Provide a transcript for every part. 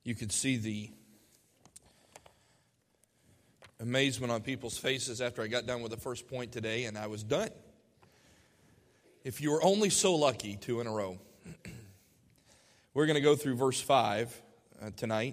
You could see the amazement on people's faces after I got done with the first point today, and I was done. If you were only so lucky, 2 in a row. We're going to go through verse 5 tonight,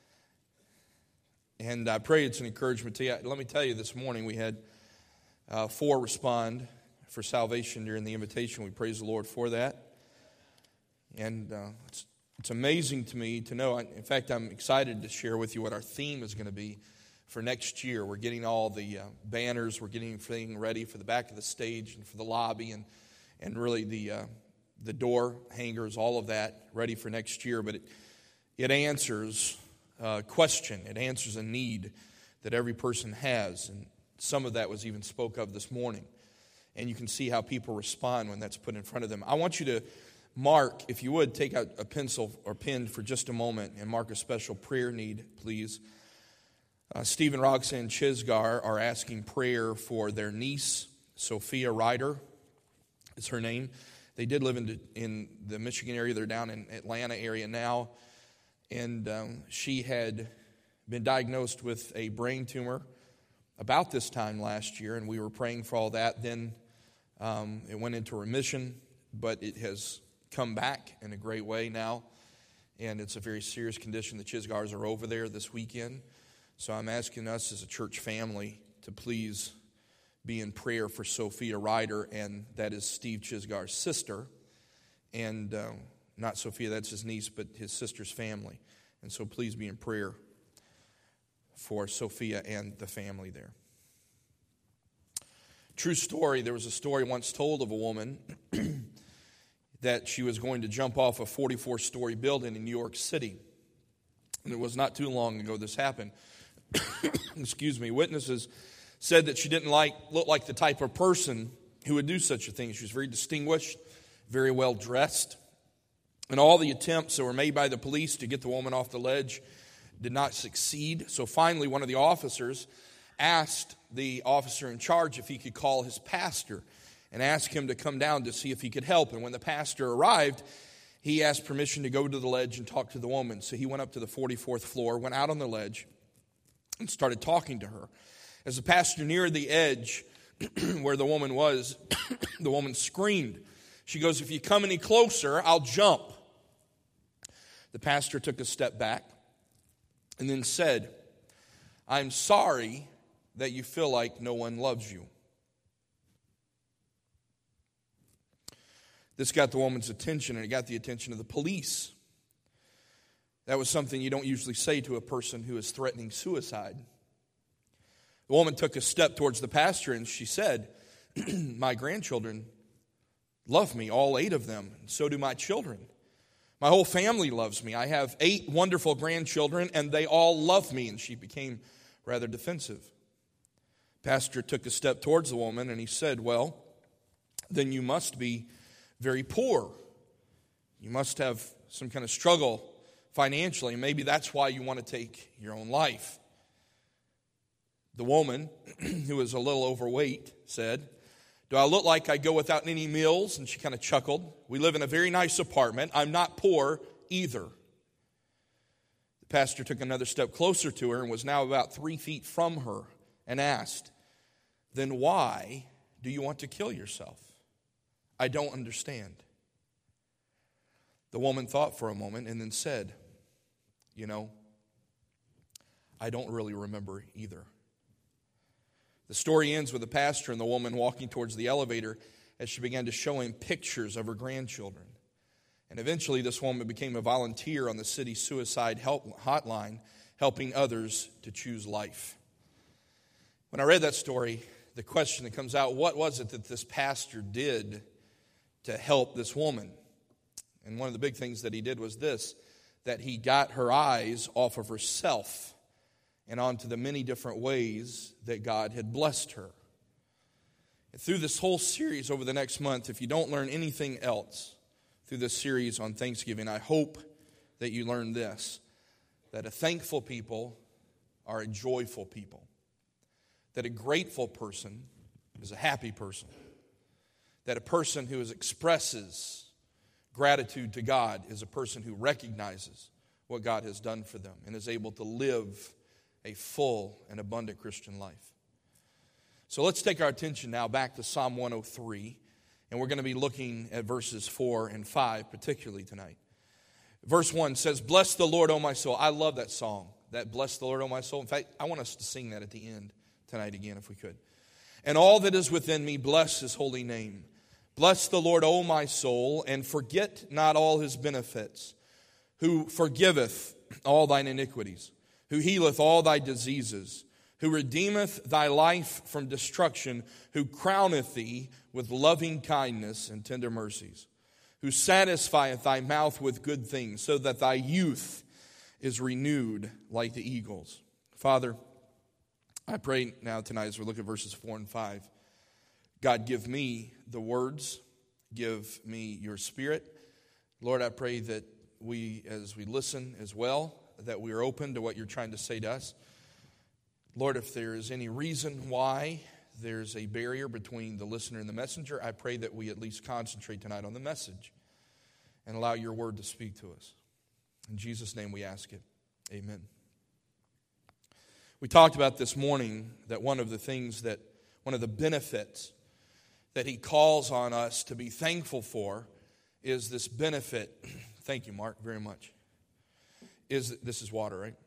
and I pray it's an encouragement to you. Let me tell you, this morning we had 4 respond for salvation during the invitation. We praise the Lord for that. And it's amazing to me to know. In fact, I'm excited to share with you what our theme is going to be for next year. We're getting all the banners. We're getting everything ready for the back of the stage and for the lobby and really the door hangers, all of that ready for next year. But it answers a question. It answers a need that every person has. And some of that was even spoke of this morning. And you can see how people respond when that's put in front of them. I want you to mark, if you would, take out a pencil or pen for just a moment and mark a special prayer need, please. Steve and Roxanne Chisgar are asking prayer for their niece, Sophia Ryder is her name. They did live in the Michigan area. They're down in Atlanta area now. And she had been diagnosed with a brain tumor about this time last year, and we were praying for all that. Then it went into remission, but it has come back in a great way now, and it's a very serious condition. The Chisgars are over there this weekend, so I'm asking us as a church family to please be in prayer for Sophia Ryder, and that is Steve Chisgar's sister, and not Sophia, that's his niece, but his sister's family. And so please be in prayer for Sophia and the family there. True story, there was a story once told of a woman that she was going to jump off a 44-story building in New York City. And it was not too long ago this happened. Excuse me. Witnesses said that she didn't look like the type of person who would do such a thing. She was very distinguished, very well dressed. And all the attempts that were made by the police to get the woman off the ledge did not succeed. So finally, one of the officers asked the officer in charge if he could call his pastor and ask him to come down to see if he could help. And when the pastor arrived, he asked permission to go to the ledge and talk to the woman. So he went up to the 44th floor, went out on the ledge, and started talking to her. As the pastor neared the edge where the woman was, the woman screamed. She goes, "If you come any closer, I'll jump." The pastor took a step back and then said, "I'm sorry that you feel like no one loves you." This got the woman's attention, and it got the attention of the police. That was something you don't usually say to a person who is threatening suicide. The woman took a step towards the pastor, and she said, "My grandchildren love me, all 8 of them, and so do my children. My whole family loves me. I have 8 wonderful grandchildren, and they all love me." And she became rather defensive. Pastor took a step towards the woman, and he said, "Well, then you must be very poor. You must have some kind of struggle financially. Maybe that's why you want to take your own life." The woman, who was a little overweight, said, "Do I look like I go without any meals?" And she kind of chuckled. "We live in a very nice apartment. I'm not poor either." The pastor took another step closer to her and was now about 3 feet from her and asked, "Then why do you want to kill yourself? I don't understand." The woman thought for a moment and then said, "I don't really remember either." The story ends with the pastor and the woman walking towards the elevator as she began to show him pictures of her grandchildren. And eventually this woman became a volunteer on the city suicide help hotline, helping others to choose life. When I read that story, the question that comes out, what was it that this pastor did to help this woman? And one of the big things that he did was this, that he got her eyes off of herself and onto the many different ways that God had blessed her. And through this whole series over the next month, if you don't learn anything else through this series on Thanksgiving, I hope that you learn this, that a thankful people are a joyful people, that a grateful person is a happy person, that a person who expresses gratitude to God is a person who recognizes what God has done for them and is able to live a full and abundant Christian life. So let's take our attention now back to Psalm 103, and we're going to be looking at verses 4 and 5 particularly tonight. Verse 1 says, "Bless the Lord, O my soul." I love that song, that "Bless the Lord, O my soul." In fact, I want us to sing that at the end tonight again if we could. "And all that is within me, bless his holy name. Bless the Lord, O my soul, and forget not all his benefits, who forgiveth all thine iniquities, who healeth all thy diseases, who redeemeth thy life from destruction, who crowneth thee with loving kindness and tender mercies, who satisfieth thy mouth with good things, so that thy youth is renewed like the eagles." Father, I pray now tonight as we look at verses 4 and 5, God, give me the words, give me your Spirit. Lord, I pray that we, as we listen as well, that we are open to what you're trying to say to us. Lord, if there is any reason why there's a barrier between the listener and the messenger, I pray that we at least concentrate tonight on the message and allow your word to speak to us. In Jesus' name we ask it. Amen. We talked about this morning that one of the benefits that he calls on us to be thankful for is this benefit. Thank you, Mark, very much. This is water, right?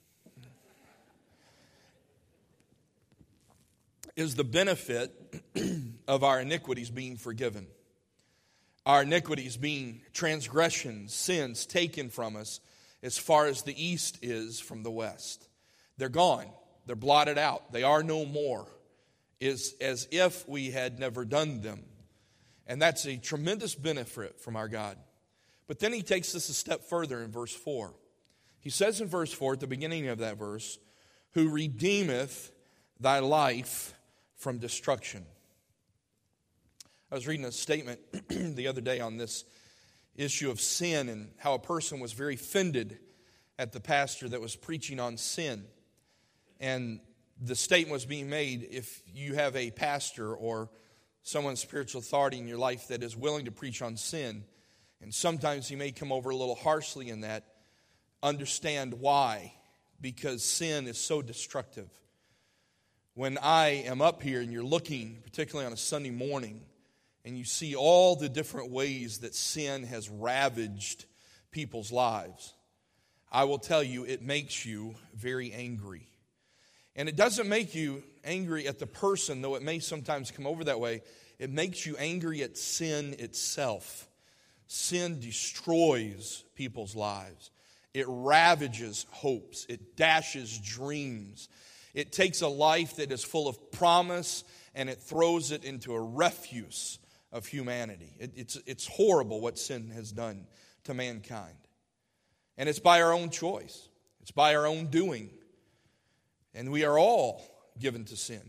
Is the benefit of our iniquities being forgiven. Our iniquities being transgressions, sins taken from us as far as the east is from the west. They're gone. They're blotted out. They are no more. Is as if we had never done them. And that's a tremendous benefit from our God. But then he takes this a step further in verse 4. He says in verse 4, at the beginning of that verse, "Who redeemeth thy life from destruction." I was reading a statement the other day on this issue of sin and how a person was very offended at the pastor that was preaching on sin. And the statement was being made, if you have a pastor or someone's spiritual authority in your life that is willing to preach on sin, and sometimes he may come over a little harshly in that, understand why. Because sin is so destructive. When I am up here and you're looking, particularly on a Sunday morning, and you see all the different ways that sin has ravaged people's lives, I will tell you it makes you very angry. And it doesn't make you angry at the person, though it may sometimes come over that way. It makes you angry at sin itself. Sin destroys people's lives. It ravages hopes. It dashes dreams. It takes a life that is full of promise and it throws it into a refuse of humanity. It's horrible what sin has done to mankind. And it's by our own choice. It's by our own doing. And we are all given to sin.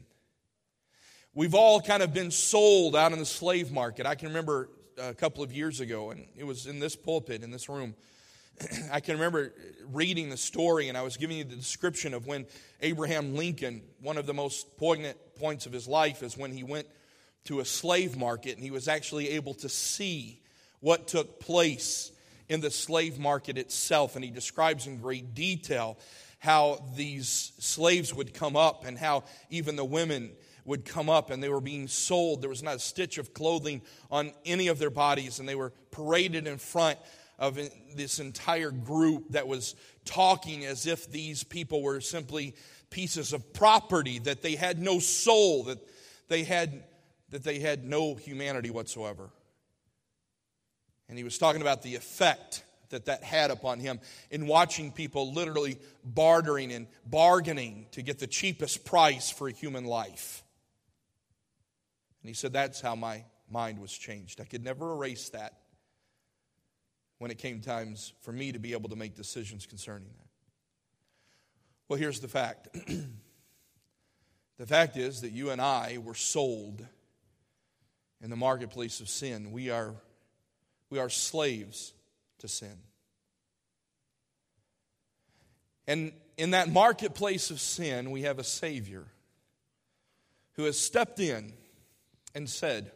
We've all kind of been sold out in the slave market. I can remember a couple of years ago, and it was in this pulpit, in this room, I can remember reading the story, and I was giving you the description of when Abraham Lincoln, one of the most poignant points of his life is when he went to a slave market, and he was actually able to see what took place in the slave market itself. And he describes in great detail how these slaves would come up and how even the women would come up and they were being sold. There was not a stitch of clothing on any of their bodies, and they were paraded in front of this entire group that was talking as if these people were simply pieces of property, that they had no soul, that they had no humanity whatsoever. And he was talking about the effect that had upon him in watching people literally bartering and bargaining to get the cheapest price for a human life. And he said, that's how my mind was changed. I could never erase that when it came times for me to be able to make decisions concerning that. Well, here's the fact. The fact is that you and I were sold in the marketplace of sin. We are slaves to sin. And in that marketplace of sin, we have a Savior who has stepped in and said,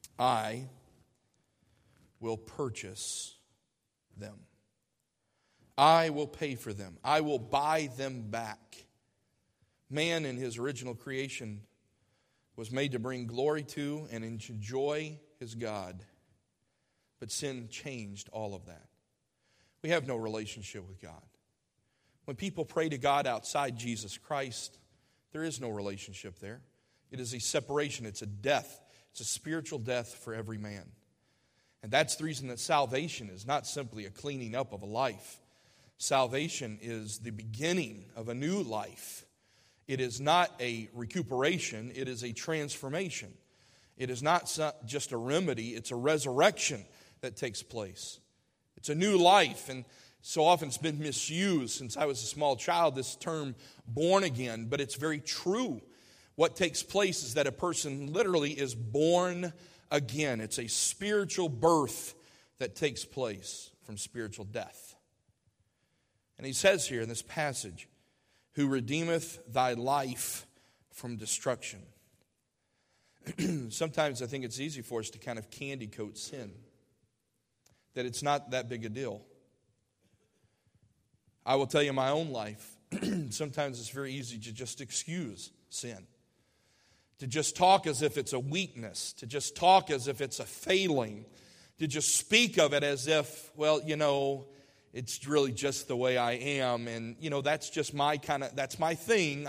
I will purchase them. I will pay for them. I will buy them back. Man in his original creation was made to bring glory to and enjoy his God. But sin changed all of that. We have no relationship with God. When people pray to God outside Jesus Christ, there is no relationship there. It is a separation. It's a death. It's a spiritual death for every man. And that's the reason that salvation is not simply a cleaning up of a life. Salvation is the beginning of a new life. It is not a recuperation. It is a transformation. It is not just a remedy. It's a resurrection that takes place. It's a new life. And so often it's been misused since I was a small child, this term born again. But it's very true. What takes place is that a person literally is born again. It's a spiritual birth that takes place from spiritual death. And he says here in this passage, who redeemeth thy life from destruction. Sometimes I think it's easy for us to kind of candy coat sin, that it's not that big a deal. I will tell you my own life, sometimes it's very easy to just excuse sin, to just talk as if it's a weakness, to just talk as if it's a failing, to just speak of it as if, well, it's really just the way I am, and, that's just that's my thing.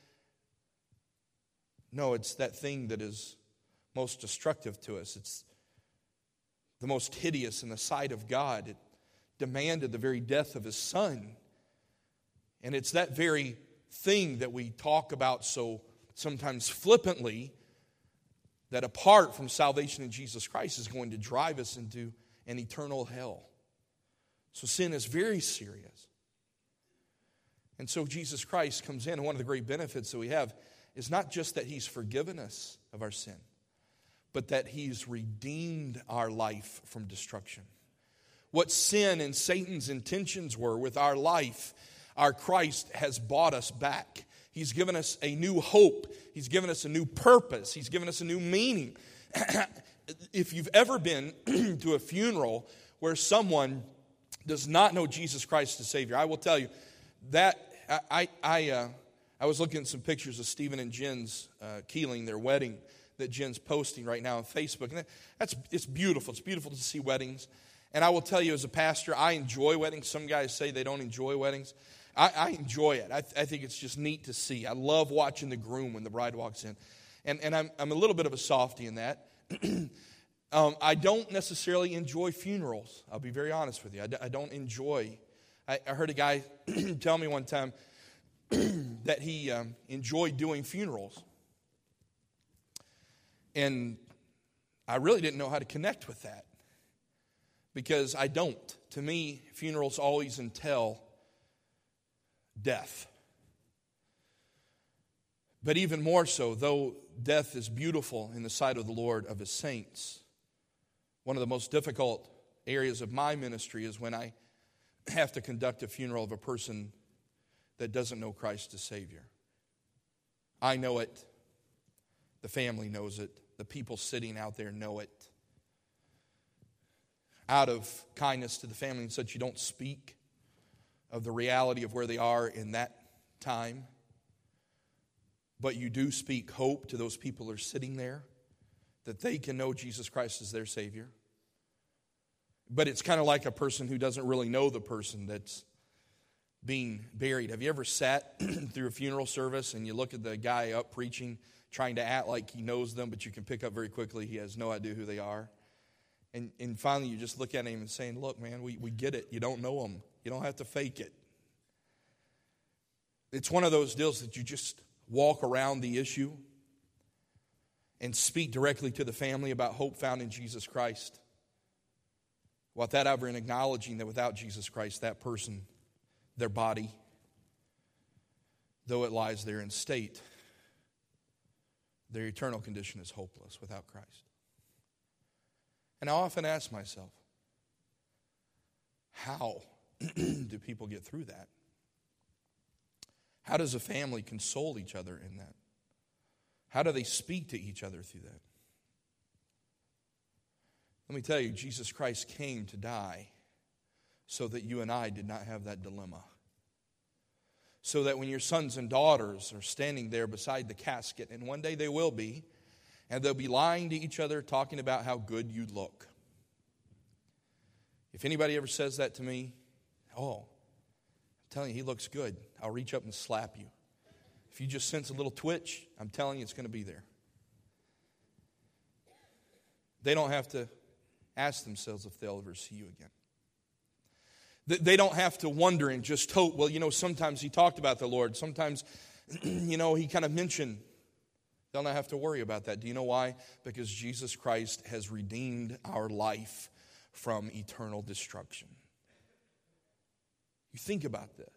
No, it's that thing that is most destructive to us. It's the most hideous in the sight of God. It demanded the very death of His Son. And it's that very thing that we talk about so sometimes flippantly, that apart from salvation in Jesus Christ is going to drive us into an eternal hell. So sin is very serious. And so Jesus Christ comes in, and one of the great benefits that we have is not just that He's forgiven us of our sin, but that He's redeemed our life from destruction. What sin and Satan's intentions were with our life, our Christ has bought us back. He's given us a new hope. He's given us a new purpose. He's given us a new meaning. If you've ever been to a funeral where someone does not know Jesus Christ as Savior, I will tell you that I was looking at some pictures of Stephen and Jen's Keeling, their wedding that Jen's posting right now on Facebook. And it's beautiful. It's beautiful to see weddings. And I will tell you as a pastor, I enjoy weddings. Some guys say they don't enjoy weddings. I enjoy it. I think it's just neat to see. I love watching the groom when the bride walks in. And I'm a little bit of a softy in that. I don't necessarily enjoy funerals. I'll be very honest with you. I don't enjoy. I heard a guy tell me one time that he enjoyed doing funerals. And I really didn't know how to connect with that, because I don't. To me, funerals always entail death. But even more so, though death is beautiful in the sight of the Lord of His saints, one of the most difficult areas of my ministry is when I have to conduct a funeral of a person that doesn't know Christ as Savior. I know it. The family knows it. The people sitting out there know it. Out of kindness to the family and such, you don't speak of the reality of where they are in that time. But you do speak hope to those people who are sitting there, that they can know Jesus Christ as their Savior. But it's kind of like a person who doesn't really know the person that's being buried. Have you ever sat through a funeral service and you look at the guy up preaching, trying to act like he knows them, but you can pick up very quickly he has no idea who they are? And finally you just look at him and saying, look, man, we get it. You don't know them. You don't have to fake it. It's one of those deals that you just walk around the issue and speak directly to the family about hope found in Jesus Christ. Without that ever in acknowledging that without Jesus Christ, that person, their body, though it lies there in state, their eternal condition is hopeless without Christ. And I often ask myself, how do people get through that? How does a family console each other in that? How do they speak to each other through that? Let me tell you, Jesus Christ came to die so that you and I did not have that dilemma. So that when your sons and daughters are standing there beside the casket, and one day they will be, and they'll be lying to each other, talking about how good you look. If anybody ever says that to me, oh, I'm telling you, he looks good, I'll reach up and slap you. If you just sense a little twitch, I'm telling you it's going to be there. They don't have to ask themselves if they'll ever see you again. They don't have to wonder and just hope, well, sometimes he talked about the Lord. Sometimes, he kind of mentioned. They'll not have to worry about that. Do you know why? Because Jesus Christ has redeemed our life from eternal destruction. You think about this.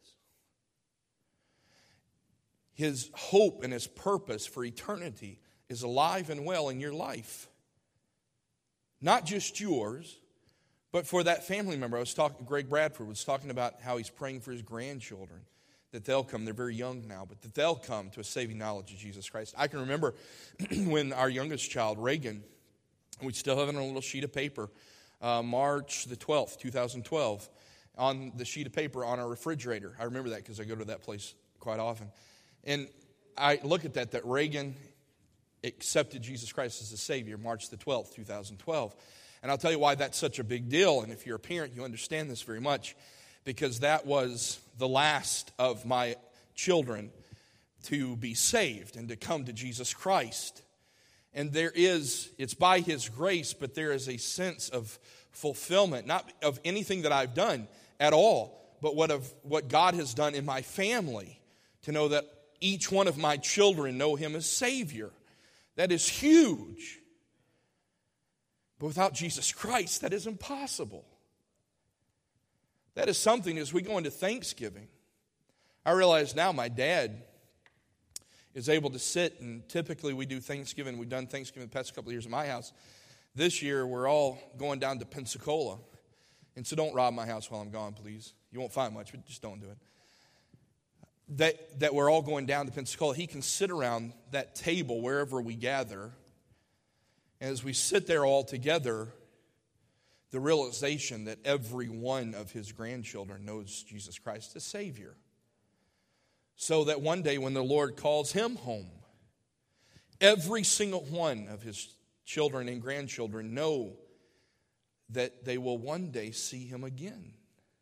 His hope and his purpose for eternity is alive and well in your life. Not just yours, but for that family member. Greg Bradford was talking about how he's praying for his grandchildren, that they'll come. They're very young now, but that they'll come to a saving knowledge of Jesus Christ. I can remember when our youngest child, Reagan, we still have it on a little sheet of paper, March the 12th, 2012, on the sheet of paper on our refrigerator. I remember that because I go to that place quite often. And I look at that Reagan accepted Jesus Christ as a Savior, March the 12th, 2012. And I'll tell you why that's such a big deal. And if you're a parent, you understand this very much. Because that was the last of my children to be saved and to come to Jesus Christ. And it's by His grace, but there is a sense of fulfillment, not of anything that I've done at all, but what God has done in my family, to know that each one of my children know Him as Savior. That is huge. But without Jesus Christ, that is impossible. That is something as we go into Thanksgiving. I realize now my dad is able to sit, and typically we do Thanksgiving. We've done Thanksgiving the past couple of years at my house. This year we're all going down to Pensacola. And so don't rob my house while I'm gone, please. You won't find much, but just don't do it. That we're all going down to Pensacola. He can sit around that table wherever we gather. And as we sit there all together, the realization that every one of his grandchildren knows Jesus Christ as Savior. So that one day when the Lord calls him home, every single one of his children and grandchildren know that they will one day see him again.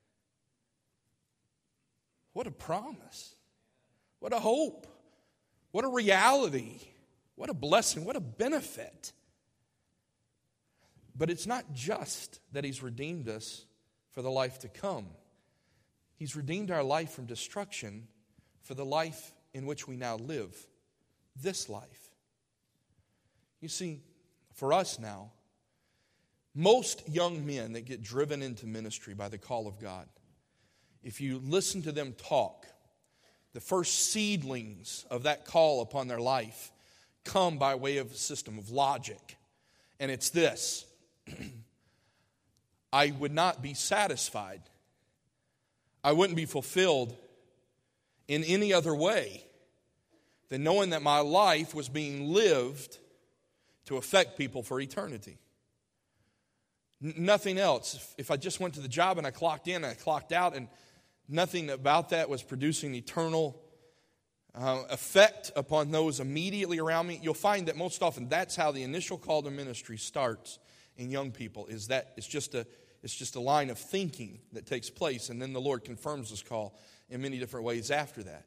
What a promise. What a hope. What a reality. What a blessing. What a benefit. But it's not just that He's redeemed us for the life to come. He's redeemed our life from destruction for the life in which we now live. This life. You see, for us now, most young men that get driven into ministry by the call of God, if you listen to them talk, the first seedlings of that call upon their life come by way of a system of logic. And it's this: I would not be satisfied. I wouldn't be fulfilled in any other way than knowing that my life was being lived to affect people for eternity. Nothing else. If I just went to the job and I clocked in and I clocked out and nothing about that was producing eternal effect upon those immediately around me, you'll find that most often that's how the initial call to ministry starts in young people, is that it's just a line of thinking that takes place, and then the Lord confirms His call in many different ways after that.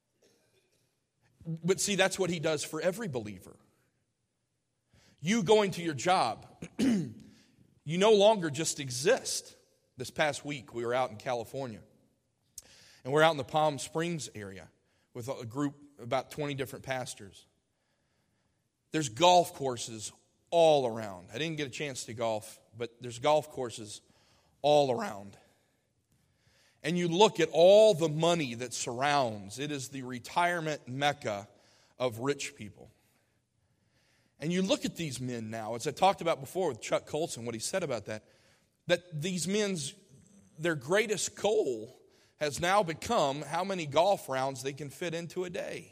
But see, that's what He does for every believer. You going to your job, you no longer just exist. This past week, we were out in California, and we're out in the Palm Springs area with a group, about 20 different pastors. There's golf courses all around. I didn't get a chance to golf, but there's golf courses all around. And you look at all the money that surrounds, it is the retirement mecca of rich people. And you look at these men now, as I talked about before with Chuck Colson, what he said about that these men's, their greatest goal has now become how many golf rounds they can fit into a day.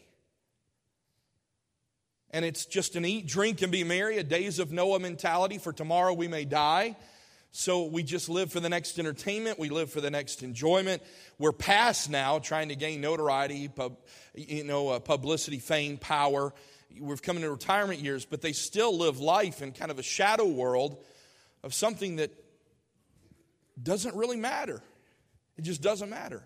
And it's just an eat, drink, and be merry, a days of Noah mentality, for tomorrow we may die. So we just live for the next entertainment. We live for the next enjoyment. We're past now trying to gain notoriety, publicity, fame, power. We've come into retirement years, but they still live life in kind of a shadow world of something that doesn't really matter. It just doesn't matter.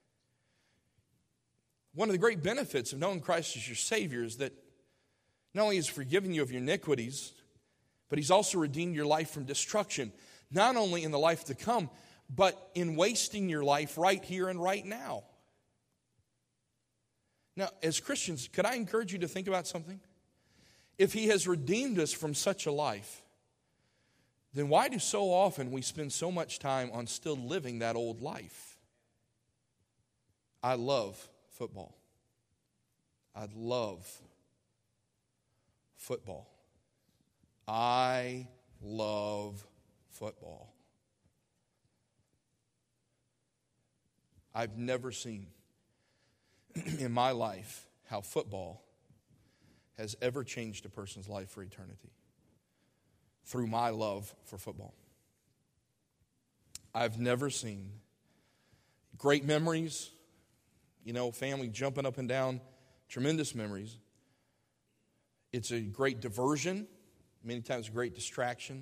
One of the great benefits of knowing Christ as your Savior is that not only has He forgiven you of your iniquities, but He's also redeemed your life from destruction. Not only in the life to come, but in wasting your life right here and right now. Now, as Christians, could I encourage you to think about something? If He has redeemed us from such a life, then why do so often we spend so much time on still living that old life? I love football. I love football. I love football. I've never seen in my life how football has ever changed a person's life for eternity through my love for football. I've never seen great memories, family jumping up and down, tremendous memories. It's a great diversion, many times a great distraction.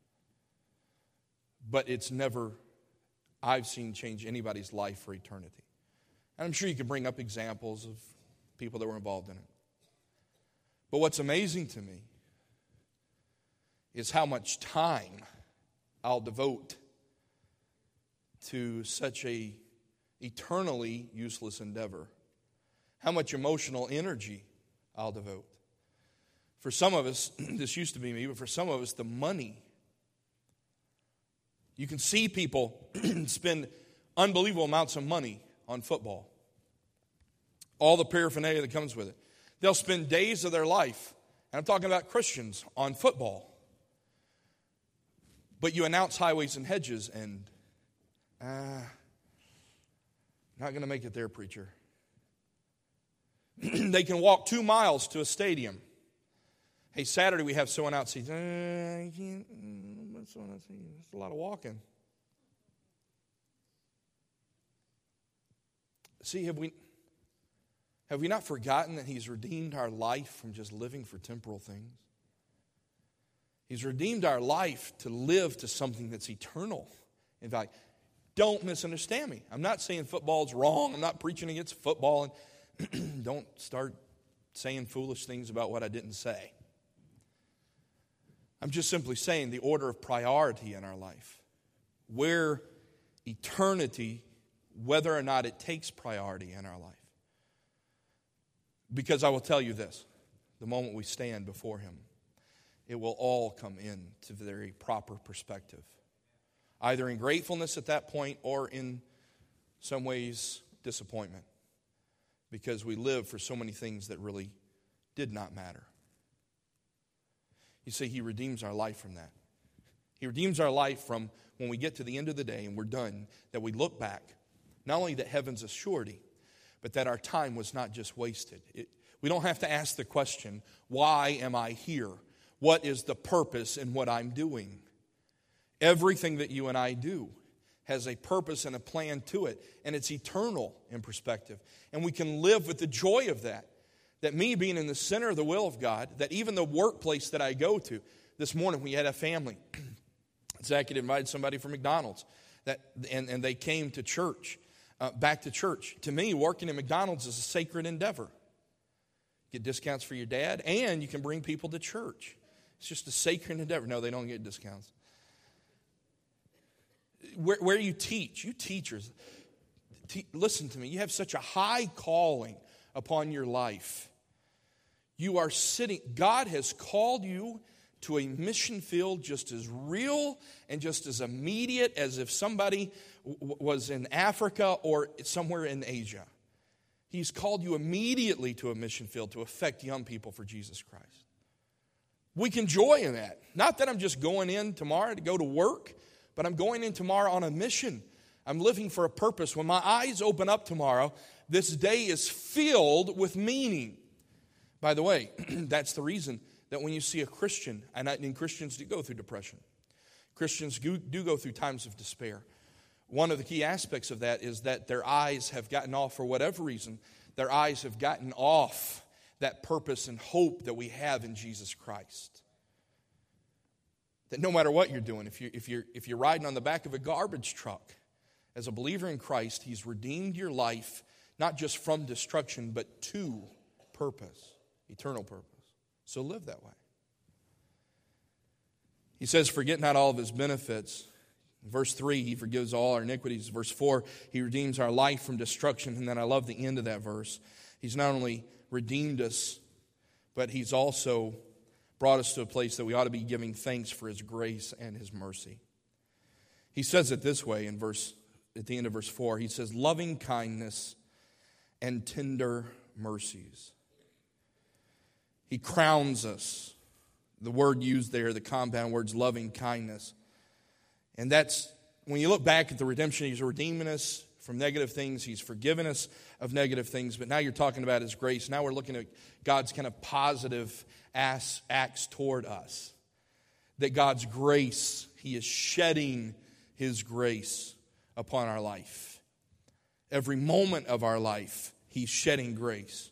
But it's never, I've seen, change anybody's life for eternity. And I'm sure you could bring up examples of people that were involved in it. But what's amazing to me is how much time I'll devote to such a eternally useless endeavor. How much emotional energy I'll devote. For some of us, this used to be me, but for some of us, the money. You can see people spend unbelievable amounts of money on football. All the paraphernalia that comes with it. They'll spend days of their life, and I'm talking about Christians, on football. But you announce highways and hedges, and not going to make it there, preacher. They can walk 2 miles to a stadium. Hey, Saturday we have someone out. Says, I can't. It's a lot of walking. See, have we not forgotten that He's redeemed our life from just living for temporal things? He's redeemed our life to live to something that's eternal in value. Don't misunderstand me. I'm not saying football's wrong. I'm not preaching against football. And don't start saying foolish things about what I didn't say. I'm just simply saying the order of priority in our life. Where eternity, whether or not it takes priority in our life. Because I will tell you this, the moment we stand before Him, it will all come into the very proper perspective. Either in gratefulness at that point or in some ways disappointment. Because we live for so many things that really did not matter. You see, He redeems our life from that. He redeems our life from when we get to the end of the day and we're done, that we look back, not only that heaven's a surety, but that our time was not just wasted. We don't have to ask the question, why am I here? What is the purpose in what I'm doing? Everything that you and I do has a purpose and a plan to it, and it's eternal in perspective. And we can live with the joy of that. That me being in the center of the will of God, that even the workplace that I go to, this morning we had a family. Zach had invited somebody from McDonald's, and they came to church, back to church. To me, working in McDonald's is a sacred endeavor. Get discounts for your dad, and you can bring people to church. It's just a sacred endeavor. No, they don't get discounts. Where you teach, you teachers, listen to me. You have such a high calling upon your life. You are sitting, God has called you to a mission field just as real and just as immediate as if somebody was in Africa or somewhere in Asia. He's called you immediately to a mission field to affect young people for Jesus Christ. We can joy in that. Not that I'm just going in tomorrow to go to work, but I'm going in tomorrow on a mission. I'm living for a purpose. When my eyes open up tomorrow, this day is filled with meaning. By the way, that's the reason that when you see a Christian, and Christians do go through depression. Christians do go through times of despair. One of the key aspects of that is that their eyes have gotten off, for whatever reason, their eyes have gotten off that purpose and hope that we have in Jesus Christ. That no matter what you're doing, if you're riding on the back of a garbage truck, as a believer in Christ, He's redeemed your life, not just from destruction, but to purpose, eternal purpose. So live that way. He says, forget not all of His benefits. In verse 3, He forgives all our iniquities. Verse 4, He redeems our life from destruction. And then I love the end of that verse. He's not only redeemed us, but He's also brought us to a place that we ought to be giving thanks for His grace and His mercy. He says it this way at the end of verse 4. He says, loving kindness and tender mercies. He crowns us. The word used there, the compound word's loving kindness. And that's, when you look back at the redemption, He's redeeming us from negative things. He's forgiven us of negative things. But now you're talking about His grace. Now we're looking at God's kind of positive acts toward us. That God's grace, He is shedding His grace upon our life. Every moment of our life, He's shedding grace.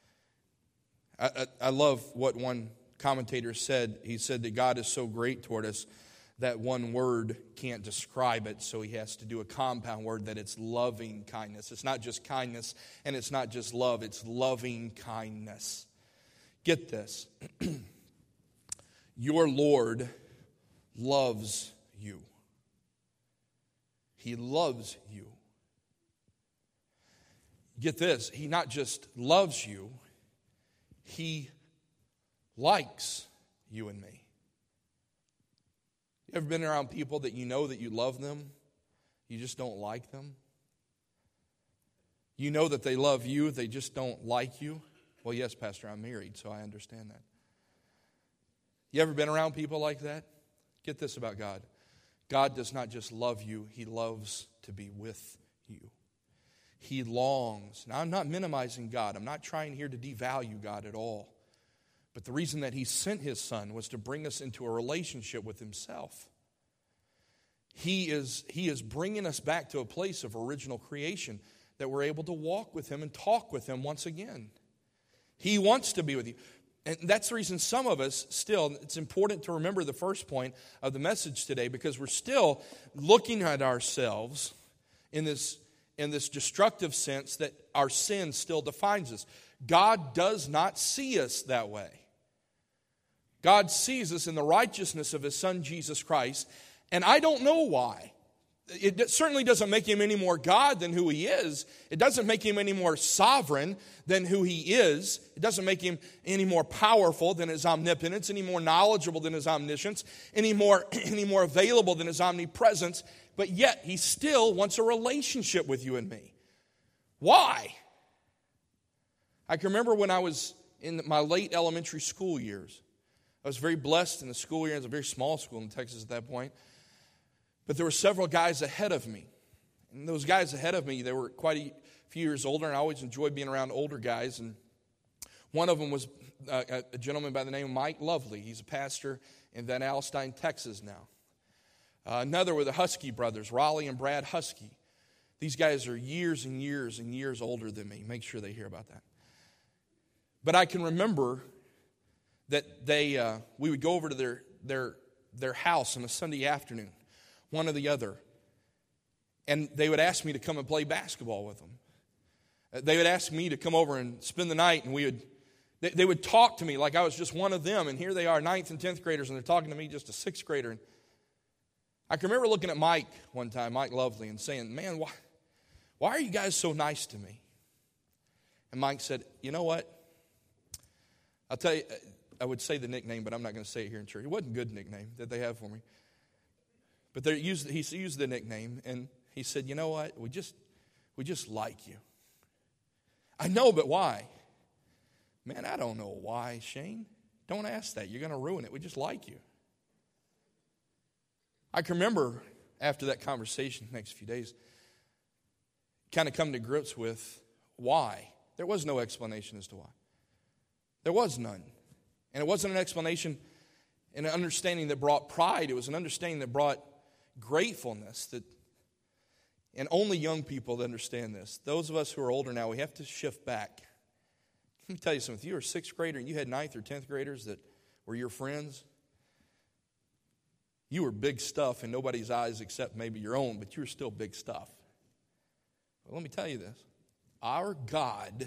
I love what one commentator said. He said that God is so great toward us that one word can't describe it, so He has to do a compound word, that it's loving kindness. It's not just kindness, and it's not just love, it's loving kindness. Get this. Your Lord loves you. He loves you. Get this. He not just loves you, He likes you and me. You ever been around people that you know that you love them, you just don't like them? You know that they love you, they just don't like you? Well, yes, Pastor, I'm married, so I understand that. You ever been around people like that? Get this about God. God does not just love you, He loves to be with you. He longs. Now, I'm not minimizing God. I'm not trying here to devalue God at all. But the reason that He sent His Son was to bring us into a relationship with Himself. He is bringing us back to a place of original creation, that we're able to walk with Him and talk with Him once again. He wants to be with you. And that's the reason some of us still, it's important to remember the first point of the message today, because we're still looking at ourselves in this destructive sense that our sin still defines us. God does not see us that way. God sees us in the righteousness of His Son, Jesus Christ, and I don't know why. It certainly doesn't make Him any more God than who He is. It doesn't make Him any more sovereign than who He is. It doesn't make Him any more powerful than His omnipotence, any more knowledgeable than His omniscience, any more available than His omnipresence. But yet, He still wants a relationship with you and me. Why? I can remember when I was in my late elementary school years. I was very blessed in the school year. It was a very small school in Texas at that point. But there were several guys ahead of me. And those guys ahead of me, they were quite a few years older, and I always enjoyed being around older guys. And one of them was a gentleman by the name of Mike Lovely. He's a pastor in Van Alstyne, Texas now. Another were the Husky brothers, Raleigh and Brad Husky. These guys are years and years and years older than me. Make sure they hear about that. But I can remember that we would go over to their house on a Sunday afternoon, one or the other, and they would ask me to come and play basketball with them. They would ask me to come over and spend the night, and they would talk to me like I was just one of them, and here they are, 9th and 10th graders, and they're talking to me, just a 6th grader. And I can remember looking at Mike one time, Mike Lovely, and saying, man, why are you guys so nice to me? And Mike said, you know what? I'll tell you, I would say the nickname, but I'm not going to say it here in church. It wasn't a good nickname that they have for me. But he used the nickname, and he said, you know what? We just like you. I know, but why? Man, I don't know why, Shane. Don't ask that. You're going to ruin it. We just like you. I can remember after that conversation the next few days, kind of come to grips with why. There was no explanation as to why. There was none. And it wasn't an explanation. an understanding that brought pride. It was an understanding that brought gratefulness. And only young people that understand this. Those of us who are older now, we have to shift back. Let me tell you something. If you were a 6th grader and you had 9th or 10th graders that were your friends, you were big stuff in nobody's eyes except maybe your own, but you were still big stuff. But let me tell you this. Our God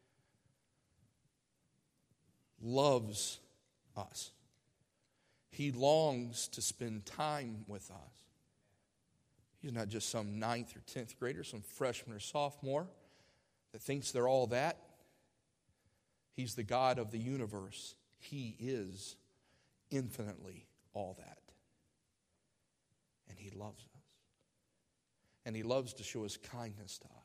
loves us. He longs to spend time with us. He's not just some 9th or 10th grader, some freshman or sophomore that thinks they're all that. He's the God of the universe. He is infinitely all that. And He loves us. And He loves to show His kindness to us.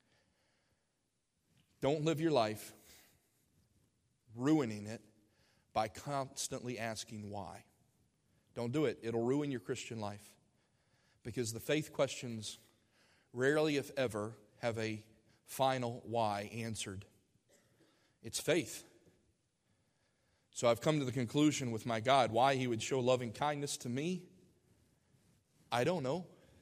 Don't live your life ruining it by constantly asking why. Don't do it. It'll ruin your Christian life. Because the faith questions rarely, if ever, have a final why answered. It's faith. So I've come to the conclusion with my God, why He would show loving kindness to me, I don't know.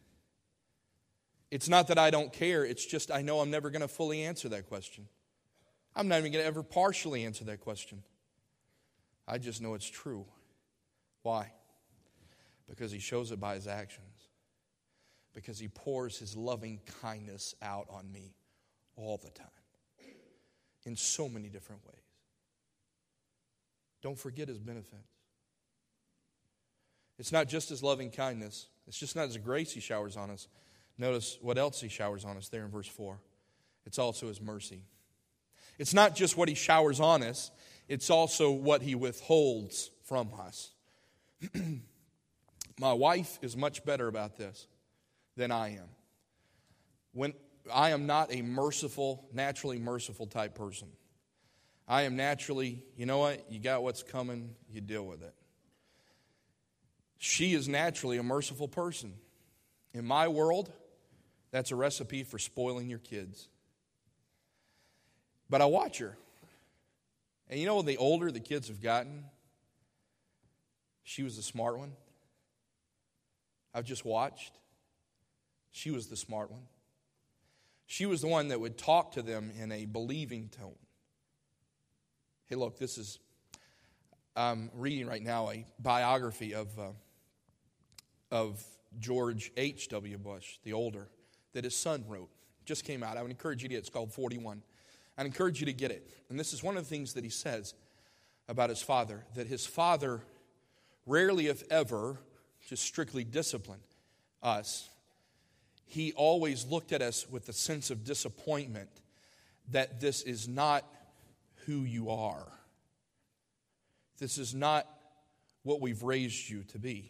It's not that I don't care, it's just I know I'm never going to fully answer that question. I'm not even going to ever partially answer that question. I just know it's true. Why? Because He shows it by His actions. Because He pours His loving kindness out on me all the time. In so many different ways. Don't forget His benefits. It's not just His loving kindness. It's just not His grace He showers on us. Notice what else He showers on us there in verse 4. It's also His mercy. It's not just what He showers on us. It's also what He withholds from us. My wife is much better about this than I am. When I am not a merciful, naturally merciful type person. I am naturally, you know what, you got what's coming, you deal with it. She is naturally a merciful person. In my world, that's a recipe for spoiling your kids. But I watch her. And you know, the older the kids have gotten, she was the smart one. I've just watched. She was the smart one. She was the one that would talk to them in a believing tone. Hey, look, I'm reading right now a biography of George H.W. Bush, the older, that his son wrote. Just came out. I would encourage you to get it. It's called 41. I'd encourage you to get it. And this is one of the things that he says about his father, that his father rarely, if ever, just strictly disciplined us. He always looked at us with a sense of disappointment that this is not who you are. This is not what we've raised you to be.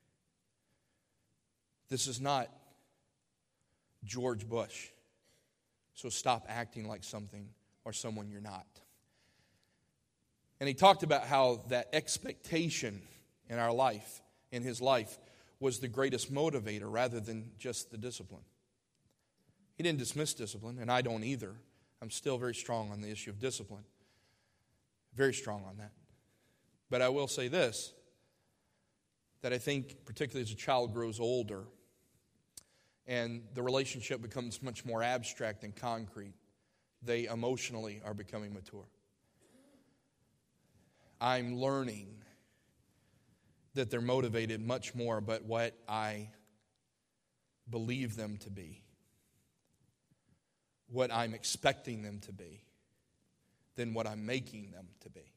This is not George Bush. So stop acting like something or someone you're not. And he talked about how that expectation in our life, in his life, was the greatest motivator rather than just the discipline. He didn't dismiss discipline, and I don't either. I'm still very strong on the issue of discipline. Very strong on that. But I will say this, that I think, particularly as a child grows older, and the relationship becomes much more abstract and concrete, they emotionally are becoming mature. I'm learning that they're motivated much more by what I believe them to be, what I'm expecting them to be, than what I'm making them to be.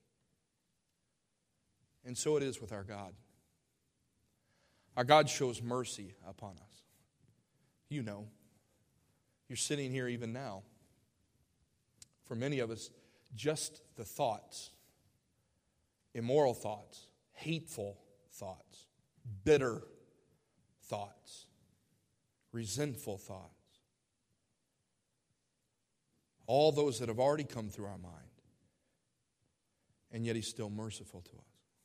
And so it is with our God. Our God shows mercy upon us. You know, you're sitting here even now. For many of us, just the thoughts, immoral thoughts, hateful thoughts, bitter thoughts, resentful thoughts, all those that have already come through our mind, and yet He's still merciful to us.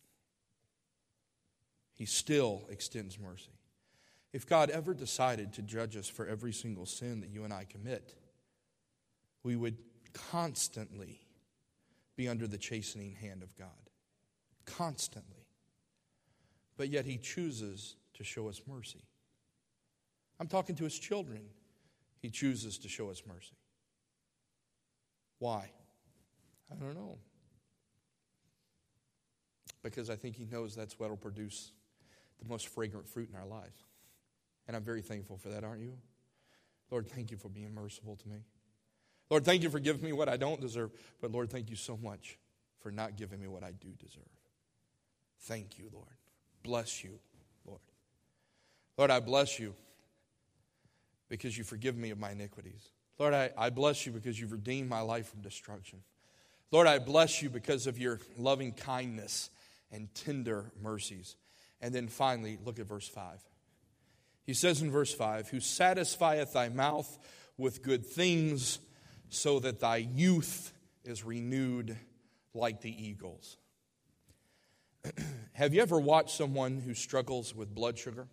He still extends mercy. If God ever decided to judge us for every single sin that you and I commit, we would constantly be under the chastening hand of God. Constantly. but yet He chooses to show us mercy. I'm talking to His children. He chooses to show us mercy. Why? I don't know. Because I think He knows that's what will produce the most fragrant fruit in our lives. And I'm very thankful for that, aren't you? Lord, thank You for being merciful to me. Lord, thank You for giving me what I don't deserve. But Lord, thank You so much for not giving me what I do deserve. Thank You, Lord. Bless You, Lord. Lord, I bless You because You forgive me of my iniquities. Lord, I bless You because You've redeemed my life from destruction. Lord, I bless You because of Your loving kindness and tender mercies. And then finally, look at verse 5. He says in verse 5, who satisfieth thy mouth with good things, so that thy youth is renewed like the eagles. Have you ever watched someone who struggles with blood sugar?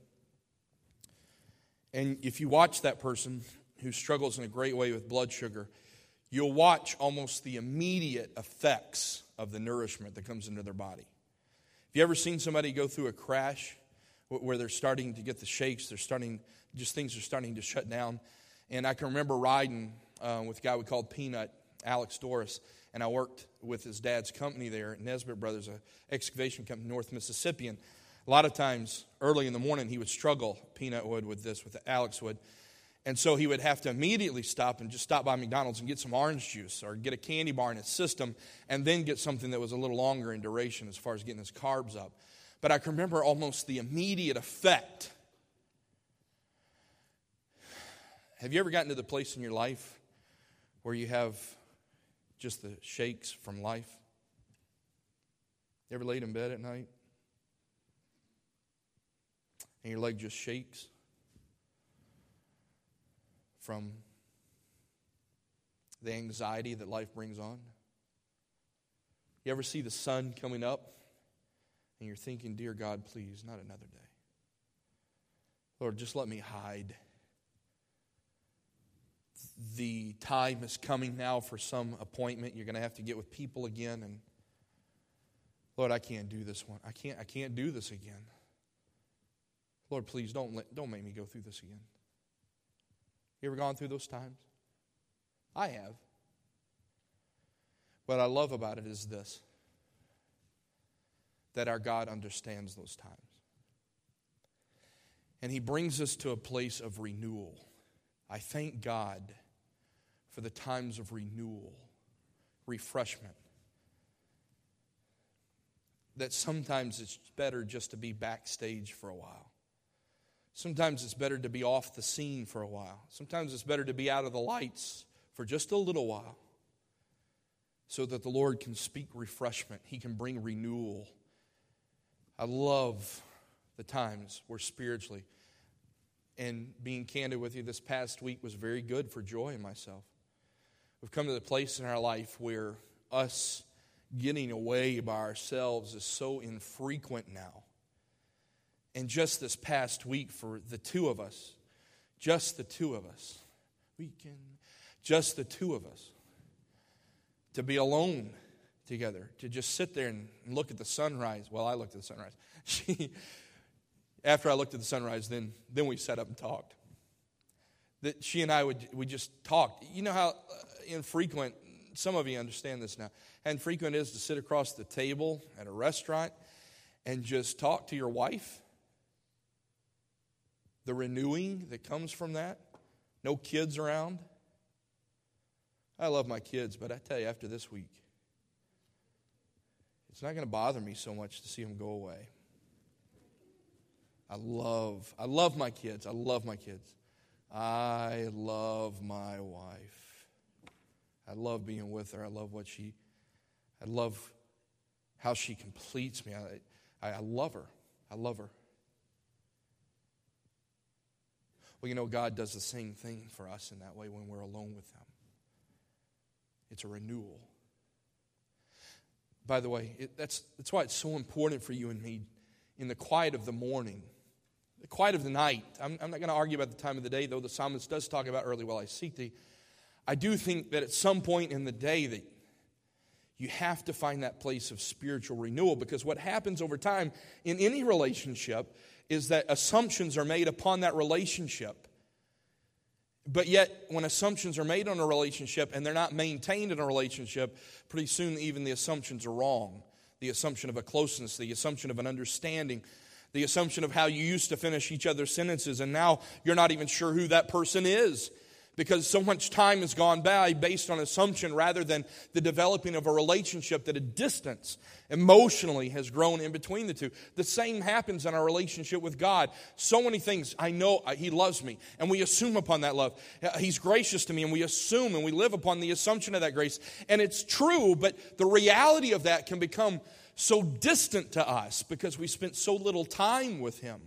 And if you watch that person who struggles in a great way with blood sugar, you'll watch almost the immediate effects of the nourishment that comes into their body. Have you ever seen somebody go through a crash where they're starting to get the shakes, things are starting to shut down? And I can remember riding with a guy we called Peanut, Alex Doris, and I worked with his dad's company there, Nesbitt Brothers, an excavation company in North Mississippi. And a lot of times, early in the morning, he would struggle, Peanut would, with Alex would. And so he would have to immediately stop and just stop by McDonald's and get some orange juice or get a candy bar in his system and then get something that was a little longer in duration as far as getting his carbs up. But I can remember almost the immediate effect. Have you ever gotten to the place in your life where you have just the shakes from life? You ever laid in bed at night and your leg just shakes from the anxiety that life brings on? You ever see the sun coming up and you're thinking, dear God, please, not another day. Lord, just let me hide. The time is coming now for some appointment. You're going to have to get with people again. And Lord, I can't do this one. I can't do this again. Lord, please don't make me go through this again. You ever gone through those times? I have. What I love about it is this, that our God understands those times. And He brings us to a place of renewal. I thank God for the times of renewal, refreshment. That sometimes it's better just to be backstage for a while. Sometimes it's better to be off the scene for a while. Sometimes it's better to be out of the lights for just a little while so that the Lord can speak refreshment. He can bring renewal. I love the times where spiritually, and being candid with you, this past week was very good for Joy and myself. We've come to the place in our life where us getting away by ourselves is so infrequent now. And just this past week for the two of us, just the two of us, to be alone together, to just sit there and look at the sunrise. Well, I looked at the sunrise. After I looked at the sunrise, then we sat up and talked. That she and I we just talked. You know how infrequent, some of you understand this now, how infrequent it is to sit across the table at a restaurant and just talk to your wife? The renewing that comes from that. No kids around. I love my kids, but I tell you, after this week, it's not going to bother me so much to see them go away. I love my kids. I love my kids. I love my wife. I love being with her. I love how she completes me. I love her. I love her. Well, you know, God does the same thing for us in that way when we're alone with Him. It's a renewal. By the way, that's why it's so important for you and me in the quiet of the morning, the quiet of the night. I'm not going to argue about the time of the day, though the psalmist does talk about early while I seek Thee. I do think that at some point in the day that You have to find that place of spiritual renewal, because what happens over time in any relationship is that assumptions are made upon that relationship. But yet, when assumptions are made on a relationship and they're not maintained in a relationship, pretty soon even the assumptions are wrong. The assumption of a closeness, the assumption of an understanding, the assumption of how you used to finish each other's sentences, and now you're not even sure who that person is, because so much time has gone by based on assumption rather than the developing of a relationship that a distance emotionally has grown in between the two. The same happens in our relationship with God. So many things, I know He loves me, and we assume upon that love. He's gracious to me, and we assume, and we live upon the assumption of that grace. And it's true, but the reality of that can become so distant to us because we spent so little time with Him.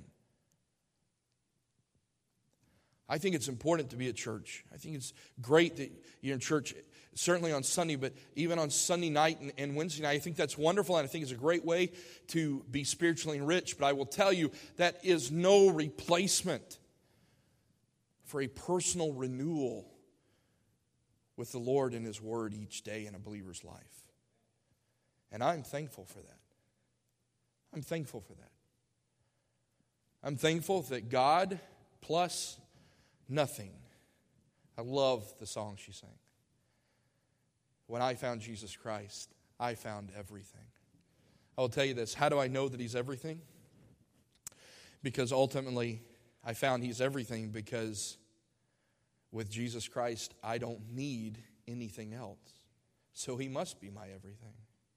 I think it's important to be at church. I think it's great that you're in church, certainly on Sunday, but even on Sunday night and Wednesday night. I think that's wonderful, and I think it's a great way to be spiritually enriched. But I will tell you, that is no replacement for a personal renewal with the Lord and His Word each day in a believer's life. And I'm thankful for that. I'm thankful for that. I'm thankful that God plus nothing. I love the song she sang. When I found Jesus Christ, I found everything. I will tell you this. How do I know that He's everything? Because ultimately, I found He's everything because with Jesus Christ, I don't need anything else. So He must be my everything.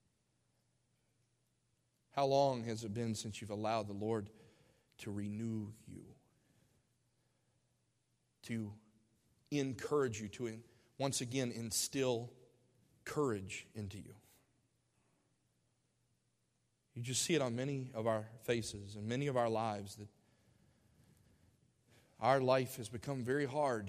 How long has it been since you've allowed the Lord to renew you? To encourage you, to once again instill courage into you. You just see it on many of our faces and many of our lives that our life has become very hard.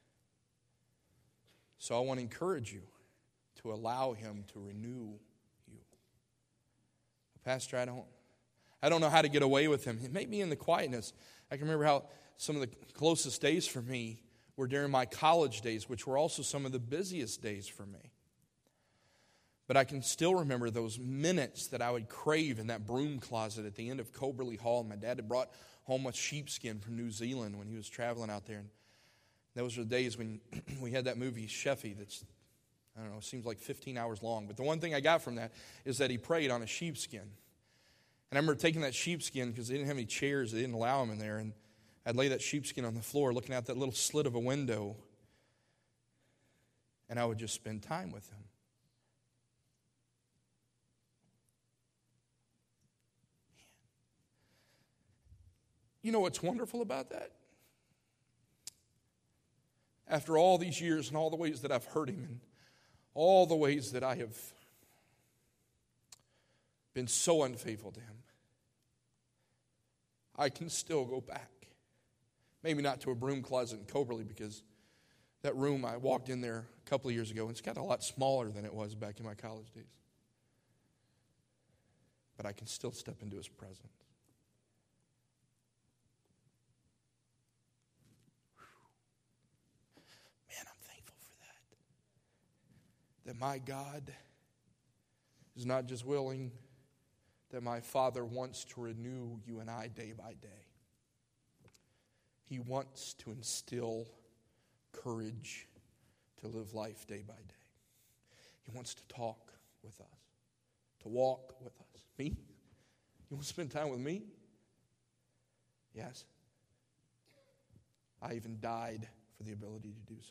So I want to encourage you to allow Him to renew you. Pastor, I don't know how to get away with Him. It may be in the quietness. I can remember how some of the closest days for me were during my college days, which were also some of the busiest days for me. But I can still remember those minutes that I would crave in that broom closet at the end of Coberly Hall. My dad had brought home a sheepskin from New Zealand when he was traveling out there. And those were the days when we had that movie, Sheffy, that's, I don't know, seems like 15 hours long. But the one thing I got from that is that he prayed on a sheepskin. And I remember taking that sheepskin because they didn't have any chairs. They didn't allow them in there. And I'd lay that sheepskin on the floor looking out that little slit of a window, and I would just spend time with Him. You know what's wonderful about that? After all these years and all the ways that I've hurt Him and all the ways that I have been so unfaithful to Him, I can still go back. Maybe not to a broom closet in Coberly, because that room, I walked in there a couple of years ago, and it's got a lot smaller than it was back in my college days. But I can still step into His presence. Man, I'm thankful for that. That my God is not just willing, that my Father wants to renew you and I day by day. He wants to instill courage to live life day by day. He wants to talk with us, to walk with us. Me? You want to spend time with me? Yes. I even died for the ability to do so.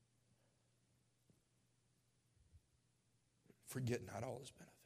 Forget not all His benefits.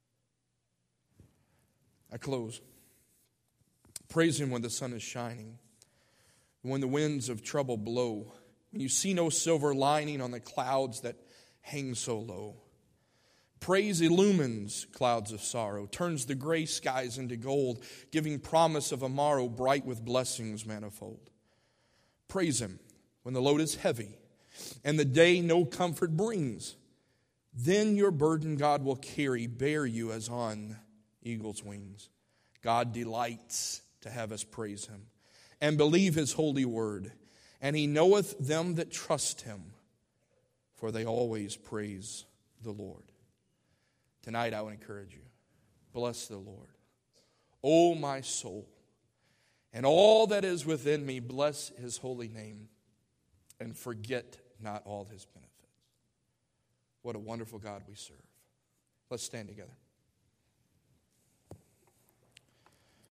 I close. Praise Him when the sun is shining, when the winds of trouble blow, when you see no silver lining on the clouds that hang so low. Praise illumines clouds of sorrow, turns the gray skies into gold, giving promise of a morrow bright with blessings manifold. Praise Him when the load is heavy and the day no comfort brings. Then your burden God will carry, bear you as on eagle's wings. God delights to have us praise Him and believe His holy word. And He knoweth them that trust Him, for they always praise the Lord. Tonight I would encourage you. Bless the Lord. O my soul, and all that is within me, bless his holy name, and forget not all his benefits. What a wonderful God we serve. Let's stand together.